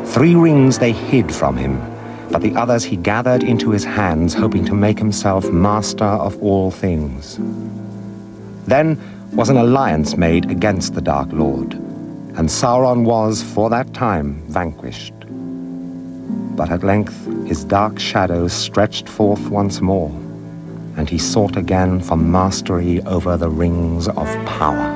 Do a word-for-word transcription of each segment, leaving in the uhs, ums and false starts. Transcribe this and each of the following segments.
Three rings they hid from him, but the others he gathered into his hands, hoping to make himself master of all things. Then was an alliance made against the Dark Lord, and Sauron was, for that time, vanquished. But at length his dark shadows stretched forth once more, and he sought again for mastery over the rings of power.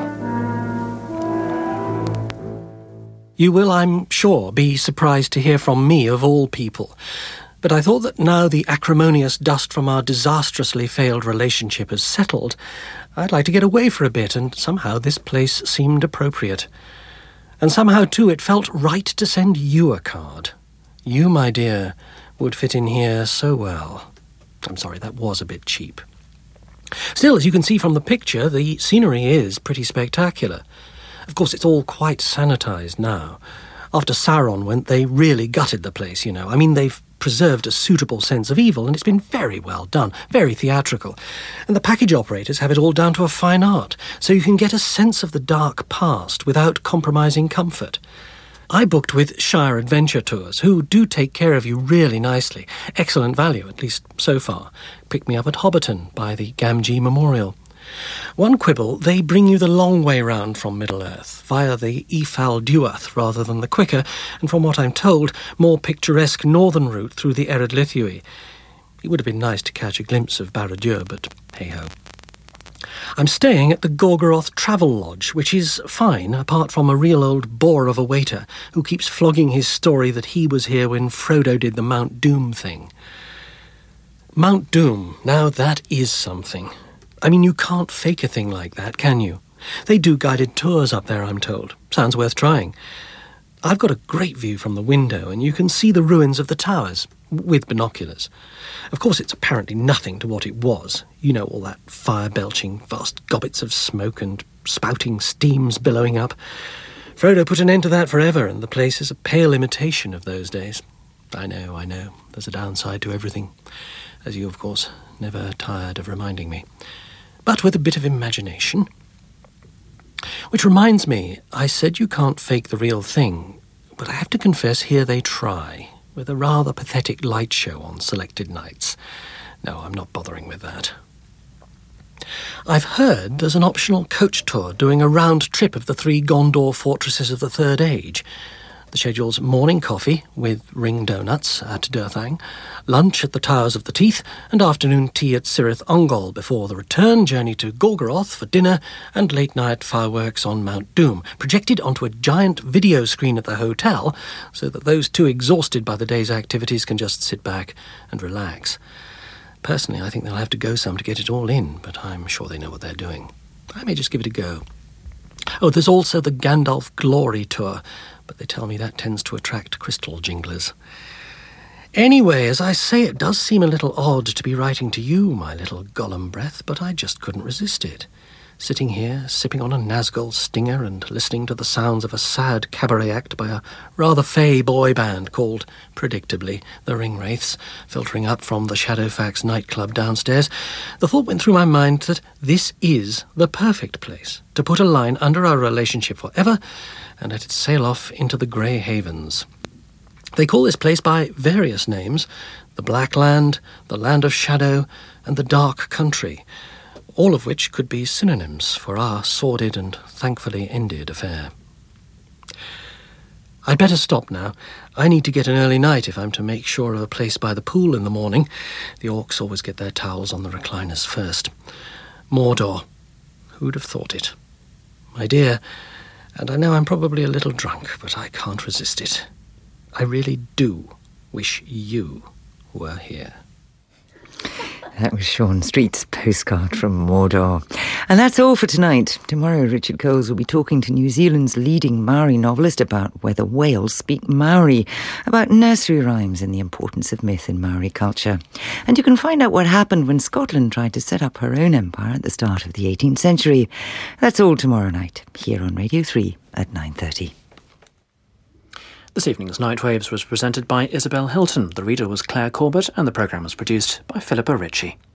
You will, I'm sure, be surprised to hear from me of all people. But I thought that now the acrimonious dust from our disastrously failed relationship has settled, I'd like to get away for a bit, and somehow this place seemed appropriate. And somehow, too, it felt right to send you a card. You, my dear, would fit in here so well. I'm sorry, that was a bit cheap. Still, as you can see from the picture, the scenery is pretty spectacular. Of course, it's all quite sanitised now. After Sauron went, they really gutted the place, you know. I mean, they've preserved a suitable sense of evil, and it's been very well done, very theatrical. And the package operators have it all down to a fine art, so you can get a sense of the dark past without compromising comfort. I booked with Shire Adventure Tours, who do take care of you really nicely. Excellent value, at least so far. Picked me up at Hobbiton by the Gamgee Memorial. One quibble, they bring you the long way round from Middle-earth, via the Ifal Duath rather than the quicker, and from what I'm told, more picturesque northern route through the Ered Lithui. It would have been nice to catch a glimpse of Barad-dûr, but hey-ho. I'm staying at the Gorgoroth Travel Lodge, which is fine, apart from a real old bore of a waiter who keeps flogging his story that he was here when Frodo did the Mount Doom thing. Mount Doom, now that is something. I mean, you can't fake a thing like that, can you? They do guided tours up there, I'm told. Sounds worth trying. I've got a great view from the window, and you can see the ruins of the towers, with binoculars. Of course, it's apparently nothing to what it was. You know, all that fire-belching, vast gobbets of smoke and spouting steams billowing up. Frodo put an end to that forever, and the place is a pale imitation of those days. I know, I know. There's a downside to everything, as you, of course, never tired of reminding me. But with a bit of imagination. Which reminds me, I said you can't fake the real thing, but I have to confess here they try, with a rather pathetic light show on selected nights. No, I'm not bothering with that. I've heard there's an optional coach tour doing a round trip of the three Gondor fortresses of the Third Age. The schedule's morning coffee with ring donuts at Durthang, lunch at the Towers of the Teeth, and afternoon tea at Cirith Ungol before the return journey to Gorgoroth for dinner and late-night fireworks on Mount Doom, projected onto a giant video screen at the hotel so that those too exhausted by the day's activities can just sit back and relax. Personally, I think they'll have to go some to get it all in, but I'm sure they know what they're doing. I may just give it a go. Oh, there's also the Gandalf Glory Tour, but they tell me that tends to attract crystal jinglers. Anyway, as I say, it does seem a little odd to be writing to you, my little Gollum breath, but I just couldn't resist it. Sitting here, sipping on a Nazgul stinger and listening to the sounds of a sad cabaret act by a rather fey boy band called, predictably, the Ringwraiths, filtering up from the Shadowfax nightclub downstairs, the thought went through my mind that this is the perfect place to put a line under our relationship forever and let it sail off into the grey havens. They call this place by various names: the Black Land, the Land of Shadow, and the Dark Country, all of which could be synonyms for our sordid and thankfully ended affair. I'd better stop now. I need to get an early night if I'm to make sure of a place by the pool in the morning. The orcs always get their towels on the recliners first. Mordor. Who'd have thought it? My dear, and I know I'm probably a little drunk, but I can't resist it. I really do wish you were here. That was Sean Street's postcard from Mordor. And that's all for tonight. Tomorrow, Richard Coles will be talking to New Zealand's leading Maori novelist about whether whales speak Maori, about nursery rhymes and the importance of myth in Maori culture. And you can find out what happened when Scotland tried to set up her own empire at the start of the eighteenth century. That's all tomorrow night, here on Radio three at nine thirty. This evening's Nightwaves was presented by Isabel Hilton. The reader was Claire Corbett, and the programme was produced by Philippa Ritchie.